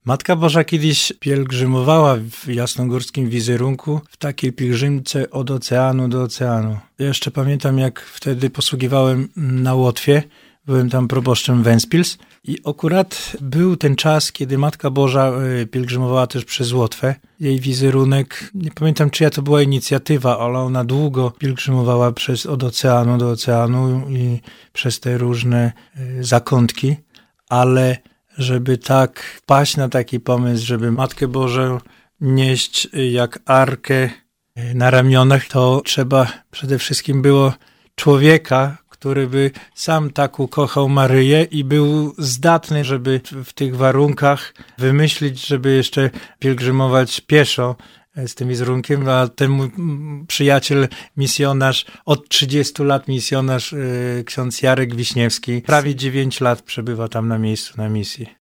Matka Boża kiedyś pielgrzymowała w jasnogórskim wizerunku w takiej pielgrzymce od oceanu do oceanu. Ja jeszcze pamiętam, jak wtedy posługiwałem na Łotwie. Byłem tam proboszczem Ventspils i akurat był ten czas, kiedy Matka Boża pielgrzymowała też przez Łotwę. Jej wizerunek, nie pamiętam czyja to była inicjatywa, ale ona długo pielgrzymowała od oceanu do oceanu i przez te różne zakątki, ale żeby tak wpaść na taki pomysł, żeby Matkę Bożą nieść jak arkę na ramionach, to trzeba przede wszystkim było człowieka, który by sam tak ukochał Maryję i był zdatny, żeby w tych warunkach wymyślić, żeby jeszcze pielgrzymować pieszo z tym wizerunkiem, a ten mój przyjaciel, misjonarz, od 30 lat misjonarz, ksiądz Jarek Wiśniewski, prawie 9 lat przebywa tam na miejscu, na misji.